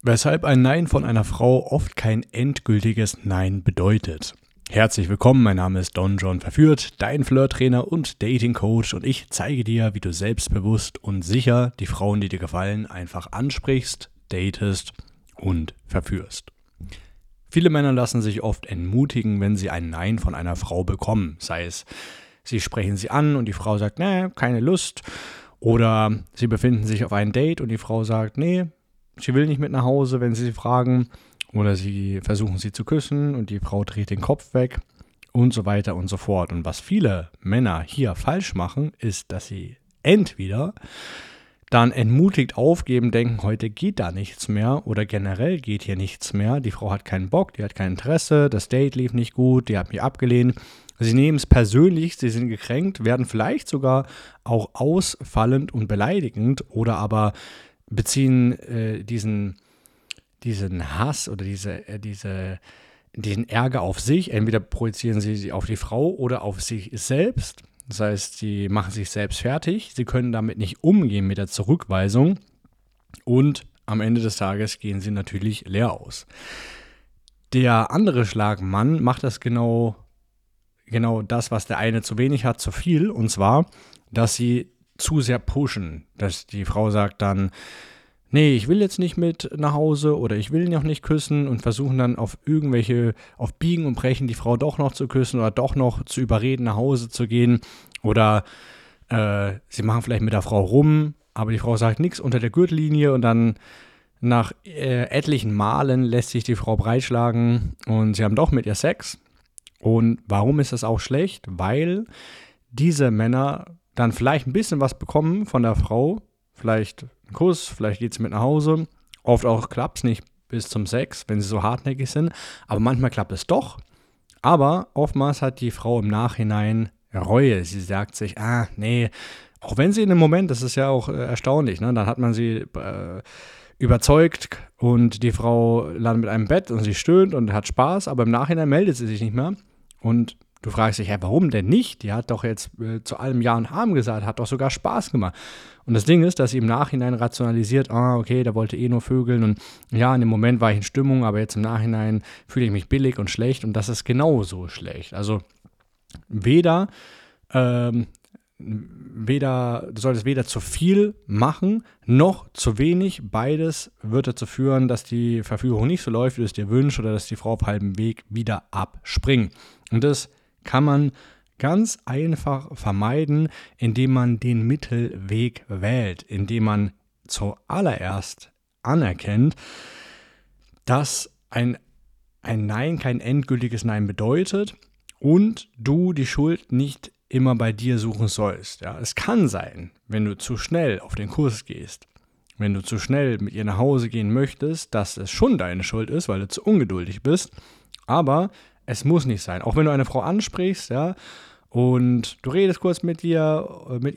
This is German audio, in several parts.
Weshalb ein Nein von einer Frau oft kein endgültiges Nein bedeutet. Herzlich willkommen, mein Name ist Don John Verführt, dein Flirt-Trainer und Dating-Coach, und ich zeige dir, wie du selbstbewusst und sicher die Frauen, die dir gefallen, einfach ansprichst, datest und verführst. Viele Männer lassen sich oft entmutigen, wenn sie ein Nein von einer Frau bekommen. Sei es, sie sprechen sie an und die Frau sagt, nee, keine Lust. Oder sie befinden sich auf einem Date und die Frau sagt, nee, sie will nicht mit nach Hause, wenn sie fragen. Oder sie versuchen sie zu küssen und die Frau dreht den Kopf weg und so weiter und so fort. Und was viele Männer hier falsch machen, ist, dass sie entweder dann entmutigt aufgeben, denken, heute geht da nichts mehr oder generell geht hier nichts mehr. Die Frau hat keinen Bock, die hat kein Interesse, das Date lief nicht gut, die hat mich abgelehnt. Sie nehmen es persönlich, sie sind gekränkt, werden vielleicht sogar auch ausfallend und beleidigend oder aber beziehen diesen Hass oder diesen Ärger auf sich. Entweder projizieren sie auf die Frau oder auf sich selbst. Das heißt, sie machen sich selbst fertig. Sie können damit nicht umgehen mit der Zurückweisung. Und am Ende des Tages gehen sie natürlich leer aus. Der andere Schlagmann macht das genau das, was der eine zu wenig hat, zu viel. Und zwar, dass sie zu sehr pushen. Dass die Frau sagt dann, nee, ich will jetzt nicht mit nach Hause oder ich will ihn auch nicht küssen, und versuchen dann auf Biegen und Brechen die Frau doch noch zu küssen oder doch noch zu überreden, nach Hause zu gehen. Oder sie machen vielleicht mit der Frau rum, aber die Frau sagt nichts unter der Gürtellinie, und dann nach etlichen Malen lässt sich die Frau breitschlagen und sie haben doch mit ihr Sex. Und warum ist das auch schlecht? Weil diese Männer dann vielleicht ein bisschen was bekommen von der Frau, vielleicht einen Kuss, vielleicht geht sie mit nach Hause. Oft auch klappt es nicht bis zum Sex, wenn sie so hartnäckig sind. Aber manchmal klappt es doch. Aber oftmals hat die Frau im Nachhinein Reue. Sie sagt sich, nee, auch wenn sie in dem Moment, das ist ja auch erstaunlich, ne? Dann hat man sie überzeugt und die Frau landet mit einem Bett und sie stöhnt und hat Spaß, aber im Nachhinein meldet sie sich nicht mehr. Und du fragst dich, warum denn nicht? Die hat doch jetzt zu allem Ja und Amen gesagt, hat doch sogar Spaß gemacht. Und das Ding ist, dass sie im Nachhinein rationalisiert, okay, der wollte nur vögeln und ja, in dem Moment war ich in Stimmung, aber jetzt im Nachhinein fühle ich mich billig und schlecht, und das ist genauso schlecht. Also du solltest weder zu viel machen, noch zu wenig. Beides wird dazu führen, dass die Verführung nicht so läuft, wie du es dir wünschst, oder dass die Frau auf halbem Weg wieder abspringt. Und das kann man ganz einfach vermeiden, indem man den Mittelweg wählt, indem man zuallererst anerkennt, dass ein Nein kein endgültiges Nein bedeutet und du die Schuld nicht immer bei dir suchen sollst. Ja, es kann sein, wenn du zu schnell auf den Kurs gehst, wenn du zu schnell mit ihr nach Hause gehen möchtest, dass es schon deine Schuld ist, weil du zu ungeduldig bist, aber es muss nicht sein. Auch wenn du eine Frau ansprichst, ja, und du redest kurz mit ihr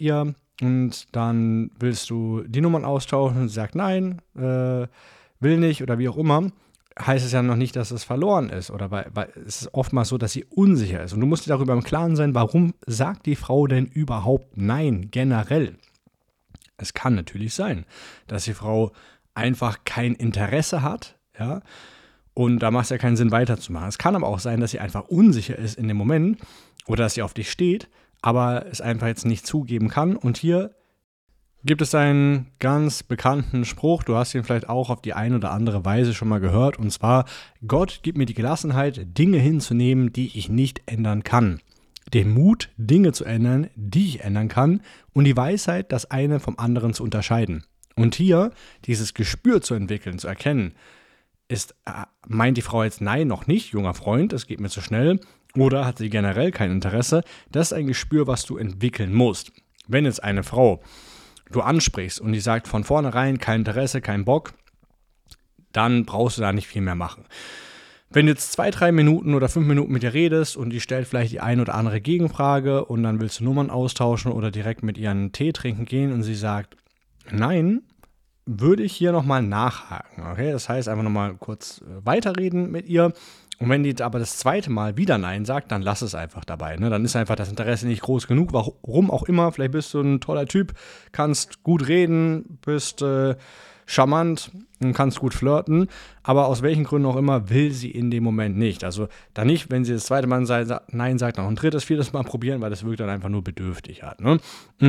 und dann willst du die Nummern austauschen und sie sagt nein, will nicht oder wie auch immer, heißt es ja noch nicht, dass es verloren ist, oder weil es ist oftmals so, dass sie unsicher ist. Und du musst dir darüber im Klaren sein, warum sagt die Frau denn überhaupt Nein generell? Es kann natürlich sein, dass die Frau einfach kein Interesse hat, ja, und da macht es ja keinen Sinn, weiterzumachen. Es kann aber auch sein, dass sie einfach unsicher ist in dem Moment oder dass sie auf dich steht, aber es einfach jetzt nicht zugeben kann. Und hier gibt es einen ganz bekannten Spruch, du hast ihn vielleicht auch auf die eine oder andere Weise schon mal gehört, und zwar: Gott gibt mir die Gelassenheit, Dinge hinzunehmen, die ich nicht ändern kann. Den Mut, Dinge zu ändern, die ich ändern kann, und die Weisheit, das eine vom anderen zu unterscheiden. Und hier dieses Gespür zu entwickeln, zu erkennen, meint die Frau jetzt nein, noch nicht, junger Freund, es geht mir zu schnell, oder hat sie generell kein Interesse, das ist ein Gespür, was du entwickeln musst. Wenn jetzt eine Frau du ansprichst und die sagt von vornherein kein Interesse, kein Bock, dann brauchst du da nicht viel mehr machen. Wenn du jetzt 2-3 Minuten oder 5 Minuten mit ihr redest und die stellt vielleicht die ein oder andere Gegenfrage und dann willst du Nummern austauschen oder direkt mit ihr einen Tee trinken gehen und sie sagt nein, würde ich hier nochmal nachhaken. Okay? Das heißt, einfach nochmal kurz weiterreden mit ihr. Und wenn die aber das zweite Mal wieder Nein sagt, dann lass es einfach dabei. Ne? Dann ist einfach das Interesse nicht groß genug, warum auch immer. Vielleicht bist du ein toller Typ, kannst gut reden, bist charmant und kannst gut flirten, aber aus welchen Gründen auch immer will sie in dem Moment nicht. Also dann nicht, wenn sie das zweite Mal Nein sagt, noch ein drittes, viertes Mal probieren, weil das wirkt dann einfach nur bedürftig halt. Ne?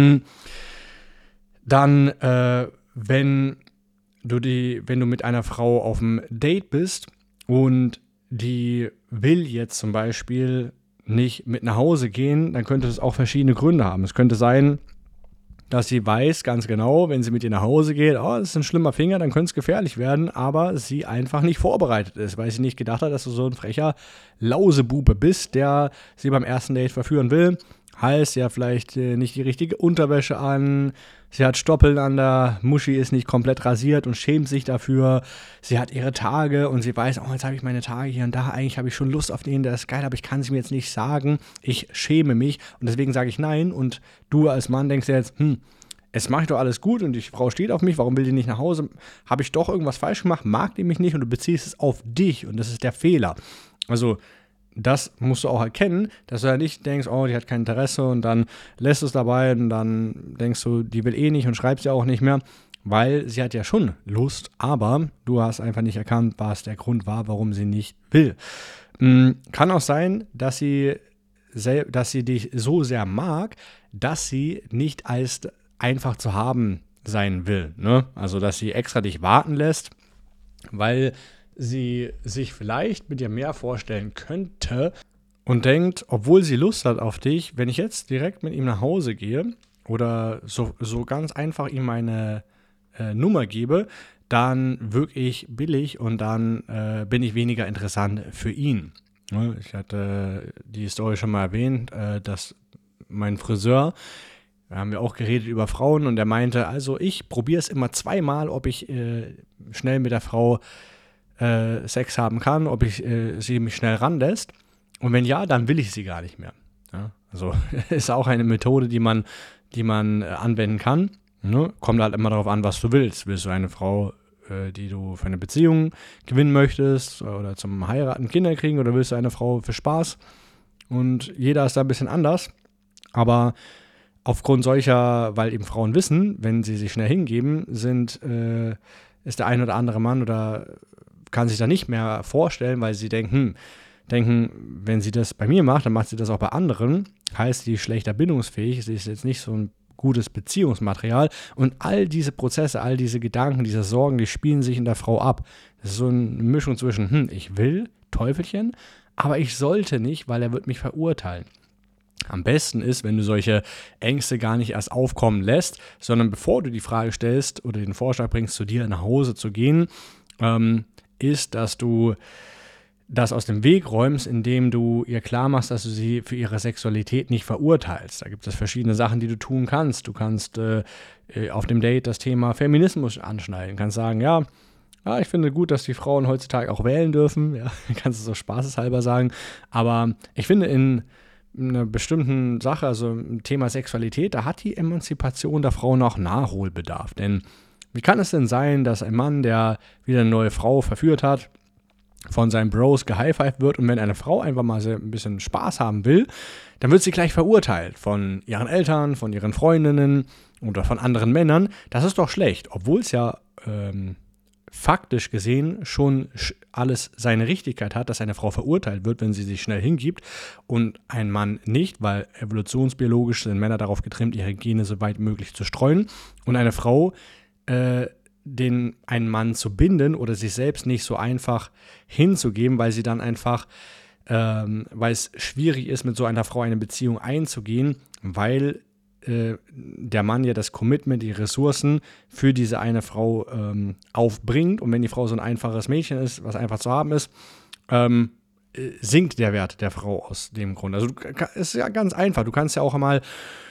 Dann, wenn du mit einer Frau auf einem Date bist und die will jetzt zum Beispiel nicht mit nach Hause gehen, dann könnte es auch verschiedene Gründe haben. Es könnte sein, dass sie weiß ganz genau, wenn sie mit dir nach Hause geht, das ist ein schlimmer Finger, dann könnte es gefährlich werden, aber sie einfach nicht vorbereitet ist, weil sie nicht gedacht hat, dass du so ein frecher Lausebube bist, der sie beim ersten Date verführen will. Heißt, sie hat vielleicht nicht die richtige Unterwäsche an, sie hat Stoppeln an der Muschi, ist nicht komplett rasiert und schämt sich dafür. Sie hat ihre Tage und sie weiß, jetzt habe ich meine Tage hier und da, eigentlich habe ich schon Lust auf den, der ist geil, aber ich kann es mir jetzt nicht sagen. Ich schäme mich und deswegen sage ich nein. Und du als Mann denkst jetzt, es mache ich doch alles gut und die Frau steht auf mich, warum will die nicht nach Hause? Habe ich doch irgendwas falsch gemacht? Mag die mich nicht? Und du beziehst es auf dich und das ist der Fehler. Also das musst du auch erkennen, dass du ja nicht denkst, die hat kein Interesse und dann lässt du es dabei und dann denkst du, die will eh nicht und schreibst ja auch nicht mehr, weil sie hat ja schon Lust, aber du hast einfach nicht erkannt, was der Grund war, warum sie nicht will. Kann auch sein, dass sie dich so sehr mag, dass sie nicht als einfach zu haben sein will. Ne? Also, dass sie extra dich warten lässt, weil sie sich vielleicht mit dir mehr vorstellen könnte und denkt, obwohl sie Lust hat auf dich, wenn ich jetzt direkt mit ihm nach Hause gehe oder so ganz einfach ihm meine Nummer gebe, dann wirke ich billig und dann bin ich weniger interessant für ihn. Ich hatte die Story schon mal erwähnt, dass mein Friseur, da haben wir auch geredet über Frauen und er meinte, also ich probiere es immer 2-mal, ob ich schnell mit der Frau Sex haben kann, ob sie mich schnell ranlässt. Und wenn ja, dann will ich sie gar nicht mehr. Ja, also ist auch eine Methode, die man anwenden kann. Ne? Kommt halt immer darauf an, was du willst. Willst du eine Frau, die du für eine Beziehung gewinnen möchtest oder zum Heiraten, Kinder kriegen, oder willst du eine Frau für Spaß? Und jeder ist da ein bisschen anders. Aber aufgrund weil eben Frauen wissen, wenn sie sich schnell hingeben, ist der ein oder andere Mann oder kann sich da nicht mehr vorstellen, weil sie denken, wenn sie das bei mir macht, dann macht sie das auch bei anderen. Heißt, sie ist schlechter bindungsfähig, sie ist jetzt nicht so ein gutes Beziehungsmaterial. Und all diese Prozesse, all diese Gedanken, diese Sorgen, die spielen sich in der Frau ab. Das ist so eine Mischung zwischen, ich will, Teufelchen, aber ich sollte nicht, weil er wird mich verurteilen. Am besten ist, wenn du solche Ängste gar nicht erst aufkommen lässt, sondern bevor du die Frage stellst oder den Vorschlag bringst, zu dir nach Hause zu gehen, ist, dass du das aus dem Weg räumst, indem du ihr klar machst, dass du sie für ihre Sexualität nicht verurteilst. Da gibt es verschiedene Sachen, die du tun kannst. Du kannst auf dem Date das Thema Feminismus anschneiden. Du kannst sagen, ja, ich finde gut, dass die Frauen heutzutage auch wählen dürfen. Ja, kannst du so spaßeshalber sagen. Aber ich finde in einer bestimmten Sache, also im Thema Sexualität, da hat die Emanzipation der Frau noch Nachholbedarf. Denn wie kann es denn sein, dass ein Mann, der wieder eine neue Frau verführt hat, von seinen Bros gehighfived wird und wenn eine Frau einfach mal ein bisschen Spaß haben will, dann wird sie gleich verurteilt von ihren Eltern, von ihren Freundinnen oder von anderen Männern. Das ist doch schlecht, obwohl es ja faktisch gesehen schon alles seine Richtigkeit hat, dass eine Frau verurteilt wird, wenn sie sich schnell hingibt und ein Mann nicht, weil evolutionsbiologisch sind Männer darauf getrimmt, ihre Gene so weit möglich zu streuen und eine Frau einen Mann zu binden oder sich selbst nicht so einfach hinzugeben, weil sie dann einfach, weil es schwierig ist, mit so einer Frau eine Beziehung einzugehen, weil der Mann ja das Commitment, die Ressourcen für diese eine Frau aufbringt. Und wenn die Frau so ein einfaches Mädchen ist, was einfach zu haben ist, sinkt der Wert der Frau aus dem Grund. Also es ist ja ganz einfach. Du kannst ja auch einmal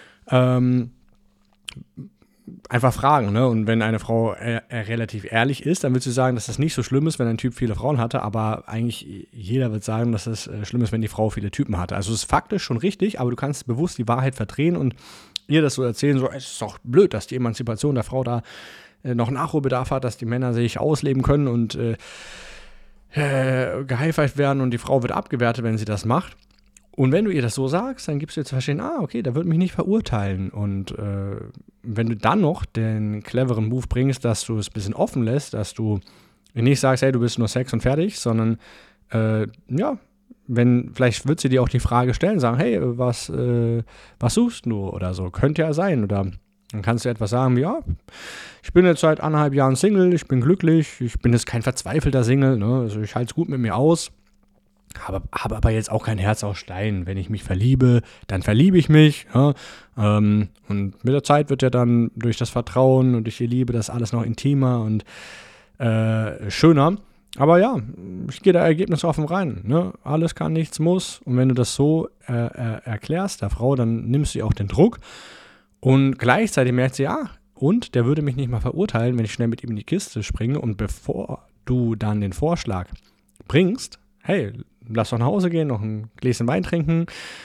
einfach fragen, ne? Und wenn eine Frau relativ ehrlich ist, dann würdest du sagen, dass das nicht so schlimm ist, wenn ein Typ viele Frauen hatte, aber eigentlich jeder wird sagen, dass es schlimm ist, wenn die Frau viele Typen hatte. Also es ist faktisch schon richtig, aber du kannst bewusst die Wahrheit verdrehen und ihr das so erzählen, so, es ist doch blöd, dass die Emanzipation der Frau da noch Nachholbedarf hat, dass die Männer sich ausleben können und gehighfived werden und die Frau wird abgewertet, wenn sie das macht. Und wenn du ihr das so sagst, dann gibst du ihr zu verstehen, okay, der wird mich nicht verurteilen. Und wenn du dann noch den cleveren Move bringst, dass du es ein bisschen offen lässt, dass du nicht sagst, hey, du bist nur Sex und fertig, sondern vielleicht wird sie dir auch die Frage stellen, sagen, hey, was suchst du oder so, könnte ja sein. Oder dann kannst du etwas sagen wie, ja, ich bin jetzt seit 1,5 Jahren Single, ich bin glücklich, ich bin jetzt kein verzweifelter Single, ne? Also ich halte es gut mit mir aus. Habe aber jetzt auch kein Herz aus Stein. Wenn ich mich verliebe, dann verliebe ich mich. Ja? Und mit der Zeit wird ja dann durch das Vertrauen und durch die Liebe das alles noch intimer und schöner. Aber ja, ich gehe da ergebnisoffen rein. Ne? Alles kann, nichts muss. Und wenn du das so erklärst der Frau, dann nimmst du ihr auch den Druck. Und gleichzeitig merkt sie, und der würde mich nicht mal verurteilen, wenn ich schnell mit ihm in die Kiste springe. Und bevor du dann den Vorschlag bringst, hey, lass doch nach Hause gehen, noch ein Gläschen Wein trinken,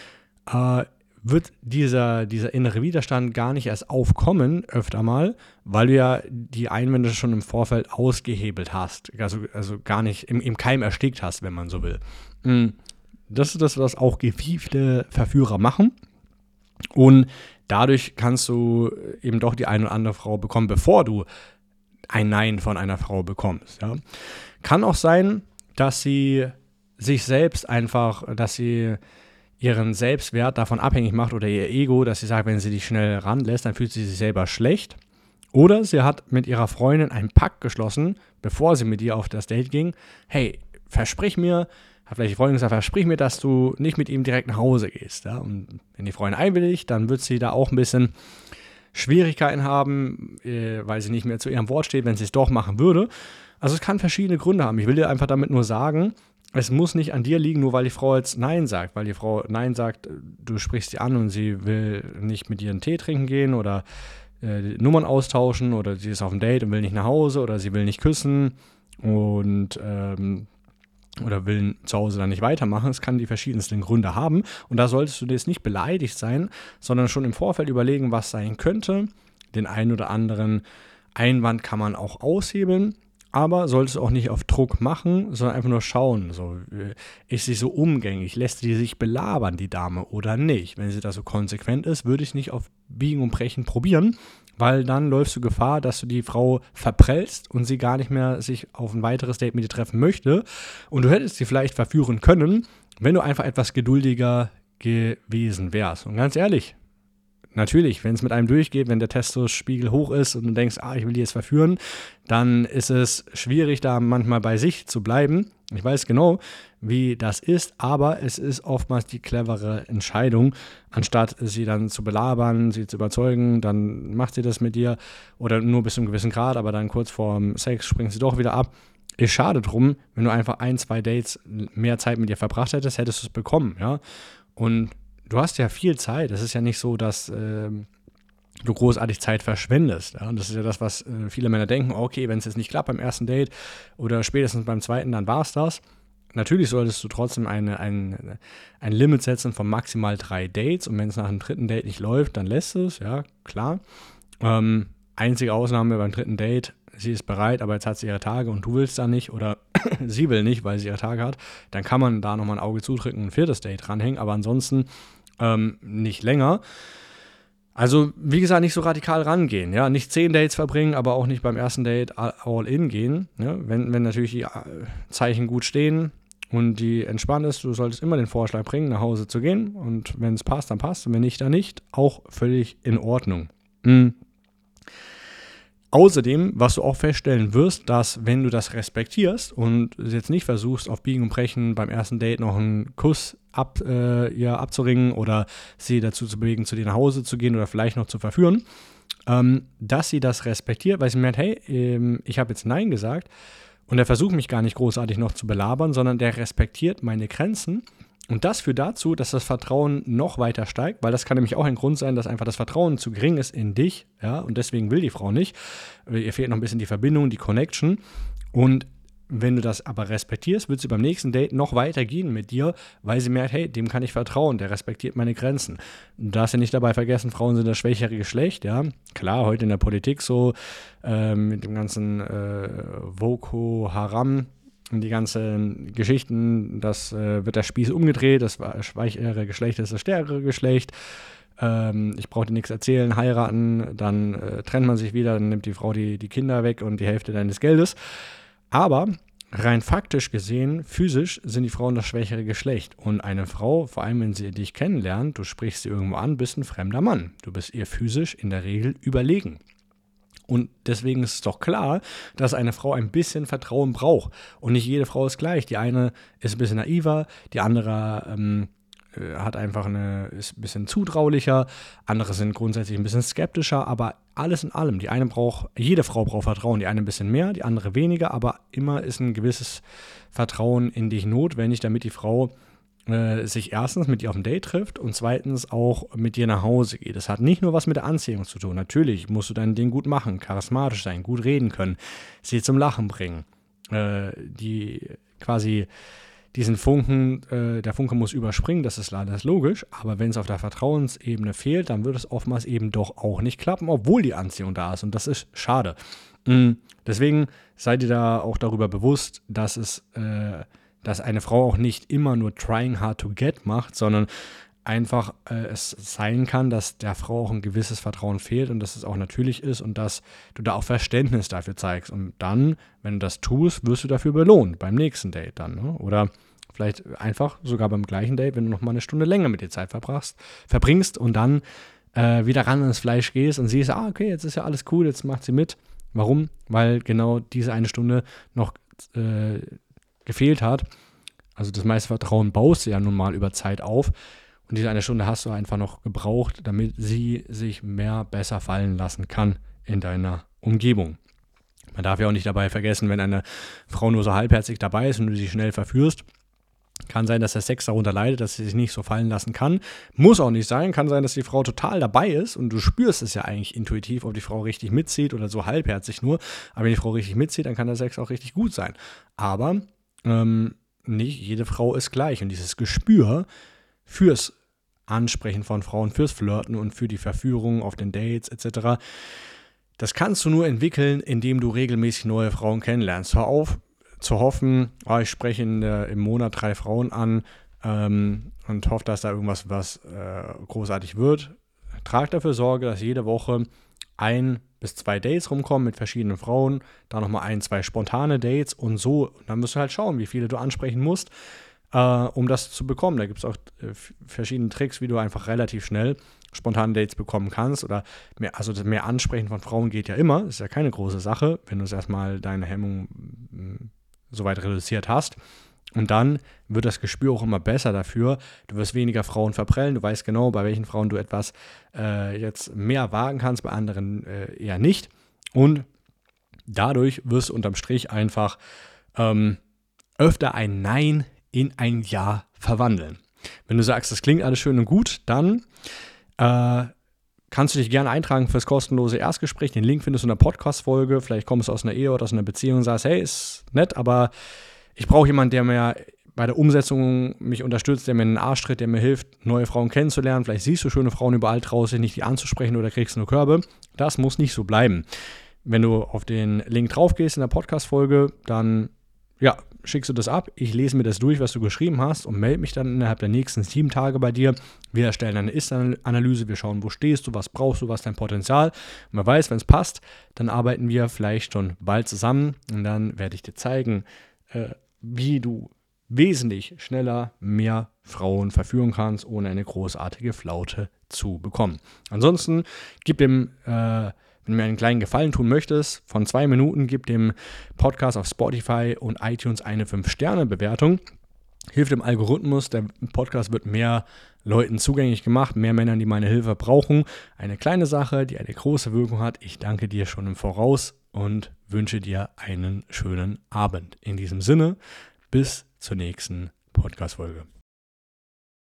wird dieser innere Widerstand gar nicht erst aufkommen, öfter mal, weil du ja die Einwände schon im Vorfeld ausgehebelt hast, also gar nicht im Keim erstickt hast, wenn man so will. Das ist das, was auch gewiefte Verführer machen. Und dadurch kannst du eben doch die eine oder andere Frau bekommen, bevor du ein Nein von einer Frau bekommst. Ja. Kann auch sein, dass sie sich selbst dass sie ihren Selbstwert davon abhängig macht oder ihr Ego, dass sie sagt, wenn sie dich schnell ranlässt, dann fühlt sie sich selber schlecht. Oder sie hat mit ihrer Freundin einen Pakt geschlossen, bevor sie mit ihr auf das Date ging. Hey, versprich mir, hat vielleicht die Freundin gesagt, versprich mir, dass du nicht mit ihm direkt nach Hause gehst. Ja? Und wenn die Freundin einwilligt, dann wird sie da auch ein bisschen Schwierigkeiten haben, weil sie nicht mehr zu ihrem Wort steht, wenn sie es doch machen würde. Also es kann verschiedene Gründe haben. Ich will dir einfach damit nur sagen, es muss nicht an dir liegen, nur weil die Frau jetzt Nein sagt. Weil die Frau Nein sagt, du sprichst sie an und sie will nicht mit dir einen Tee trinken gehen oder Nummern austauschen oder sie ist auf dem Date und will nicht nach Hause oder sie will nicht küssen und oder will zu Hause dann nicht weitermachen. Es kann die verschiedensten Gründe haben. Und da solltest du jetzt nicht beleidigt sein, sondern schon im Vorfeld überlegen, was sein könnte. Den einen oder anderen Einwand kann man auch aushebeln. Aber solltest du auch nicht auf Druck machen, sondern einfach nur schauen. So, ist sie so umgänglich? Lässt sie sich belabern, die Dame, oder nicht? Wenn sie da so konsequent ist, würde ich nicht auf Biegen und Brechen probieren, weil dann läufst du Gefahr, dass du die Frau verprellst und sie gar nicht mehr sich auf ein weiteres Date mit dir treffen möchte. Und du hättest sie vielleicht verführen können, wenn du einfach etwas geduldiger gewesen wärst. Und ganz ehrlich, natürlich, wenn es mit einem durchgeht, wenn der Testospiegel hoch ist und du denkst, ich will die jetzt verführen, dann ist es schwierig, da manchmal bei sich zu bleiben. Ich weiß genau, wie das ist, aber es ist oftmals die clevere Entscheidung, anstatt sie dann zu belabern, sie zu überzeugen, dann macht sie das mit dir oder nur bis zu einem gewissen Grad, aber dann kurz vorm Sex springt sie doch wieder ab. Ist schade drum, wenn du einfach 1-2 Dates mehr Zeit mit ihr verbracht hättest, hättest du es bekommen, ja. Und du hast ja viel Zeit. Es ist ja nicht so, dass du großartig Zeit verschwendest. Ja? Und das ist ja das, was viele Männer denken. Okay, wenn es jetzt nicht klappt beim ersten Date oder spätestens beim zweiten, dann war es das. Natürlich solltest du trotzdem ein Limit setzen von maximal 3 Dates. Und wenn es nach dem dritten Date nicht läuft, dann lässt du es. Ja, klar. Einzige Ausnahme beim dritten Date, sie ist bereit, aber jetzt hat sie ihre Tage und du willst da nicht oder sie will nicht, weil sie ihre Tage hat. Dann kann man da nochmal ein Auge zudrücken und ein 4. Date ranhängen. Aber ansonsten nicht länger. Also, wie gesagt, nicht so radikal rangehen. Ja? Nicht 10 Dates verbringen, aber auch nicht beim ersten Date all in gehen. Ja? Wenn natürlich die Zeichen gut stehen und die entspannt ist, du solltest immer den Vorschlag bringen, nach Hause zu gehen. Und wenn es passt, dann passt. Und wenn nicht, dann nicht. Auch völlig in Ordnung. Außerdem, was du auch feststellen wirst, dass wenn du das respektierst und jetzt nicht versuchst, auf Biegen und Brechen beim ersten Date noch einen Kuss abzuringen oder sie dazu zu bewegen, zu dir nach Hause zu gehen oder vielleicht noch zu verführen, dass sie das respektiert, weil sie merkt, hey, ich habe jetzt Nein gesagt und der versucht mich gar nicht großartig noch zu belabern, sondern der respektiert meine Grenzen. Und das führt dazu, dass das Vertrauen noch weiter steigt, weil das kann nämlich auch ein Grund sein, dass einfach das Vertrauen zu gering ist in dich, ja, und deswegen will die Frau nicht. Ihr fehlt noch ein bisschen die Verbindung, die Connection. Und wenn du das aber respektierst, wird sie beim nächsten Date noch weiter gehen mit dir, weil sie merkt, hey, dem kann ich vertrauen, der respektiert meine Grenzen. Du darfst ja nicht dabei vergessen, Frauen sind das schwächere Geschlecht, ja. Klar, heute in der Politik so, mit dem ganzen Boko Haram, die ganzen Geschichten, das wird der Spieß umgedreht, das schweichere Geschlecht ist das stärkere Geschlecht. Ich brauche dir nichts erzählen, heiraten, dann trennt man sich wieder, dann nimmt die Frau die Kinder weg und die Hälfte deines Geldes. Aber rein faktisch gesehen, physisch sind die Frauen das schwächere Geschlecht. Und eine Frau, vor allem wenn sie dich kennenlernt, du sprichst sie irgendwo an, bist ein fremder Mann. Du bist ihr physisch in der Regel überlegen. Und deswegen ist es doch klar, dass eine Frau ein bisschen Vertrauen braucht. Und nicht jede Frau ist gleich. Die eine ist ein bisschen naiver, die andere ist ein bisschen zutraulicher, andere sind grundsätzlich ein bisschen skeptischer, aber alles in allem, jede Frau braucht Vertrauen, die eine ein bisschen mehr, die andere weniger, aber immer ist ein gewisses Vertrauen in dich notwendig, damit die Frau sich erstens mit dir auf ein Date trifft und zweitens auch mit dir nach Hause geht. Das hat nicht nur was mit der Anziehung zu tun. Natürlich musst du dein Ding gut machen, charismatisch sein, gut reden können, sie zum Lachen bringen, diesen Funken, der Funke muss überspringen, das ist leider logisch, aber wenn es auf der Vertrauensebene fehlt, dann wird es oftmals eben doch auch nicht klappen, obwohl die Anziehung da ist und das ist schade. Deswegen seid ihr da auch darüber bewusst, dass eine Frau auch nicht immer nur trying hard to get macht, sondern einfach es sein kann, dass der Frau auch ein gewisses Vertrauen fehlt und dass es auch natürlich ist und dass du da auch Verständnis dafür zeigst. Und dann, wenn du das tust, wirst du dafür belohnt beim nächsten Date dann. Ne? Oder vielleicht einfach sogar beim gleichen Date, wenn du noch mal eine Stunde länger mit dir Zeit verbringst und dann wieder ran ins Fleisch gehst und siehst, okay, jetzt ist ja alles cool, jetzt macht sie mit. Warum? Weil genau diese eine Stunde noch gefehlt hat. Also das meiste Vertrauen baust du ja nun mal über Zeit auf. Und diese eine Stunde hast du einfach noch gebraucht, damit sie sich besser fallen lassen kann in deiner Umgebung. Man darf ja auch nicht dabei vergessen, wenn eine Frau nur so halbherzig dabei ist und du sie schnell verführst, kann sein, dass der Sex darunter leidet, dass sie sich nicht so fallen lassen kann. Muss auch nicht sein. Kann sein, dass die Frau total dabei ist und du spürst es ja eigentlich intuitiv, ob die Frau richtig mitzieht oder so halbherzig nur. Aber wenn die Frau richtig mitzieht, dann kann der Sex auch richtig gut sein. Aber nicht jede Frau ist gleich. Und dieses Gespür fürs Ansprechen von Frauen, fürs Flirten und für die Verführung auf den Dates etc., das kannst du nur entwickeln, indem du regelmäßig neue Frauen kennenlernst. Hör auf zu hoffen, ich spreche im Monat 3 Frauen an und hoffe, dass da irgendwas großartig wird. Trag dafür Sorge, dass jede Woche 1 bis 2 Dates rumkommen mit verschiedenen Frauen, dann nochmal 1, 2 spontane Dates und so. Und dann musst du halt schauen, wie viele du ansprechen musst, um das zu bekommen. Da gibt es auch verschiedene Tricks, wie du einfach relativ schnell spontane Dates bekommen kannst oder mehr Ansprechen von Frauen geht ja immer. Das ist ja keine große Sache, wenn du es erstmal deine Hemmung so weit reduziert hast. Und dann wird das Gespür auch immer besser dafür. Du wirst weniger Frauen verprellen. Du weißt genau, bei welchen Frauen du etwas jetzt mehr wagen kannst, bei anderen eher nicht. Und dadurch wirst du unterm Strich einfach öfter ein Nein in ein Ja verwandeln. Wenn du sagst, das klingt alles schön und gut, dann kannst du dich gerne eintragen fürs kostenlose Erstgespräch. Den Link findest du in der Podcast-Folge. Vielleicht kommst du aus einer Ehe oder aus einer Beziehung und sagst, hey, ist nett, aber ich brauche jemanden, der mir bei der Umsetzung mich unterstützt, der mir einen Arsch tritt, der mir hilft, neue Frauen kennenzulernen. Vielleicht siehst du schöne Frauen überall draußen, nicht die anzusprechen oder kriegst nur Körbe. Das muss nicht so bleiben. Wenn du auf den Link drauf gehst in der Podcast-Folge, dann schickst du das ab. Ich lese mir das durch, was du geschrieben hast und melde mich dann innerhalb der nächsten 7 Tage bei dir. Wir erstellen eine Ist-Analyse, wir schauen, wo stehst du, was brauchst du, was ist dein Potenzial. Und man weiß, wenn es passt, dann arbeiten wir vielleicht schon bald zusammen und dann werde ich dir zeigen, wie du wesentlich schneller mehr Frauen verführen kannst, ohne eine großartige Flaute zu bekommen. Ansonsten wenn du mir einen kleinen Gefallen tun möchtest, von 2 Minuten, gib dem Podcast auf Spotify und iTunes eine 5-Sterne-Bewertung. Hilft dem Algorithmus, der Podcast wird mehr Leuten zugänglich gemacht, mehr Männern, die meine Hilfe brauchen. Eine kleine Sache, die eine große Wirkung hat. Ich danke dir schon im Voraus und wünsche dir einen schönen Abend. In diesem Sinne, bis zur nächsten Podcast-Folge.